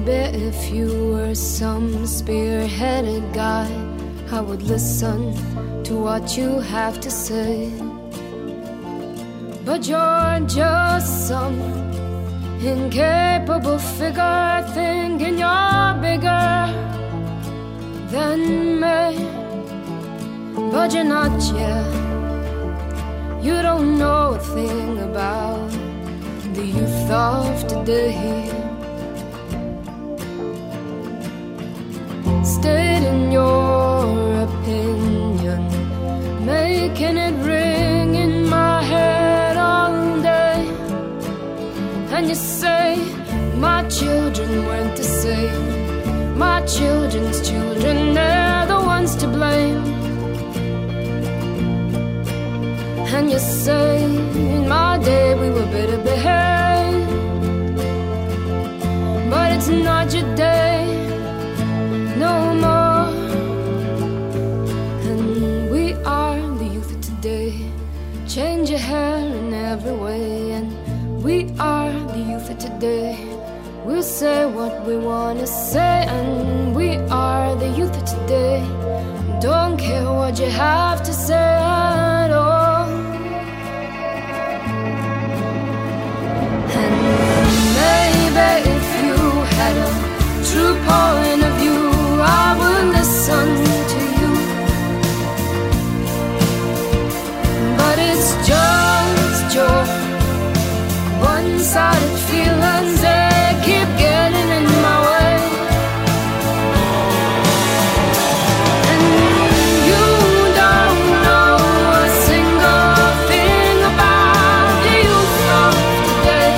If you were some spearheaded guy, I would listen to what you have to say. But you're just some incapable figure, thinking you're bigger than me. But you're not yet. You don't know a thing about the youth of today. Stating your opinion, making it ring in my head all day. And you say my children weren't the same. My children's children, they're the ones to blame. And you say in my day we were better behaved. But it's not your day no more. And we are the youth of today. Change your hair in every way. And we are the youth of today. We'll say what we wanna say. And we are the youth of today. Don't care what you have to say at all. And maybe if you had a true point of view, I will listen to you. But it's just your one-sided feelings, they keep getting in my way. And you don't know a single thing about the youth of today.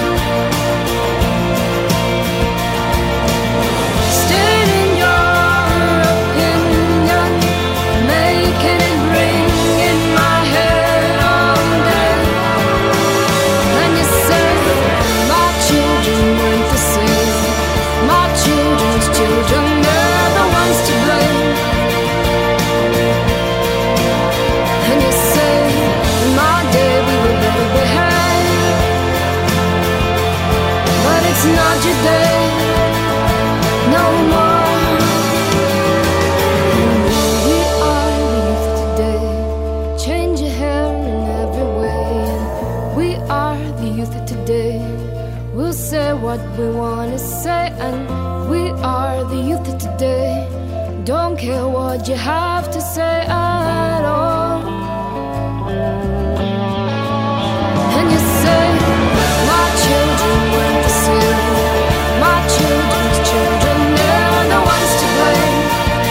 Stating your opinion, making it ring in my head all day. And you say my children weren't the same. My children's children, they're the ones to blame. And you say in my day we were better behaved. But it's not your day no more. We are the youth of today. Change your hair in every way. And we are the youth of today. We'll say what we wanna say. And we are the youth of today. Don't care what you have to say at all. And you say my children weren't the same. My children's children, they're the ones to blame.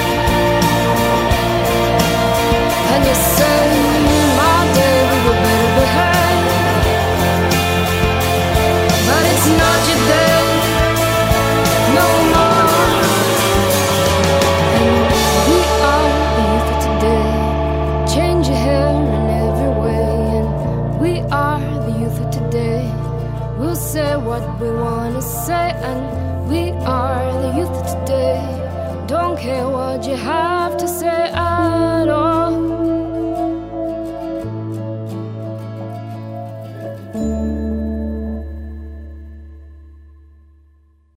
And you say my day we were better behaved. But it's not your day no more. And we are the youth of today. Change your hair in every way. And we are the youth of today. We'll say what we wanna say. And we are the youth of today. Don't care what you have to say.